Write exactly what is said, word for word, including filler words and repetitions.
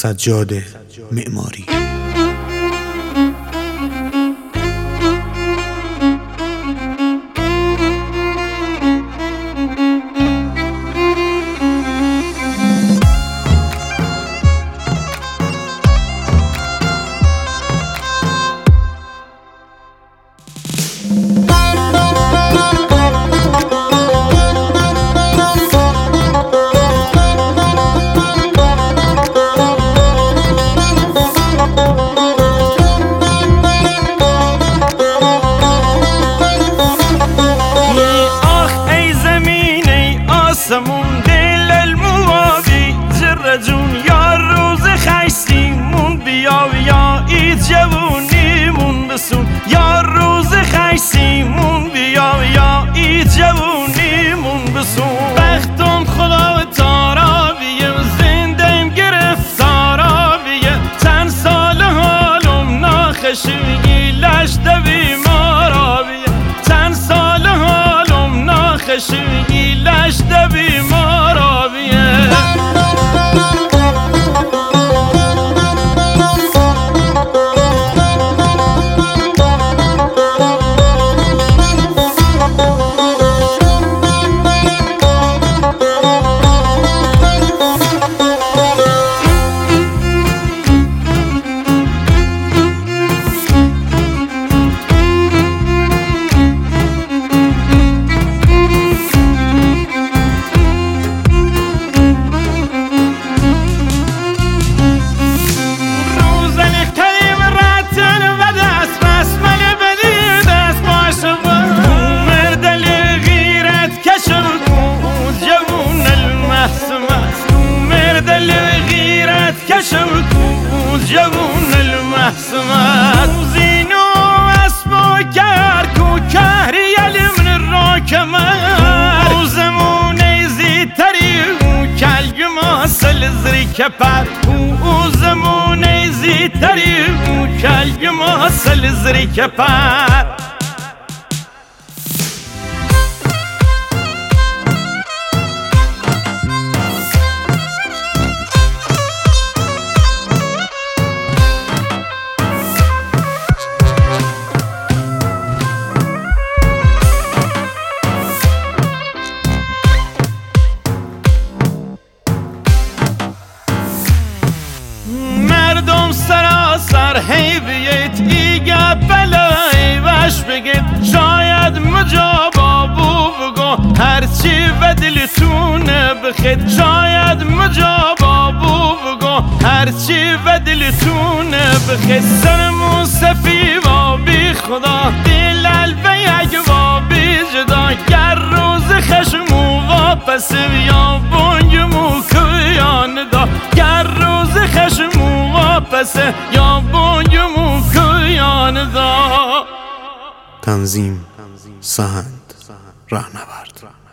سجاد معماری. دل الموابی جر جون یا روز خیستیمون بیا یا ای جوونیمون بسون یا روز خیستیمون بیا یا ای جوونیمون بسون بختم خدا تارا بیه زندم گرفتارا بیه چند سال حالم ناخشی لش دوی مارا بیه چند سال حالم ناخشی لش دوی مارا بیه جوون المحسمات زينو اسمو كاركو كهري من الراكمات وزموني زي تريو كالجما سلزري كبار وزموني زي تريو كالجما سلزري كبار مردم سراسر هی بیت ایگه بلای وش بگید شاید مجابا بو بگو هرچی و دلتونه بخید شاید مجابا بو بگو هرچی و دلتونه بخید سرمون سفی و بی خدا دل البه یک و بی جدا گر روز خشمو واپس یا بونگمو کیان دا گر روز خشمو واپس یا بونگمو کیان دا. تنظیم سهند راهنورد.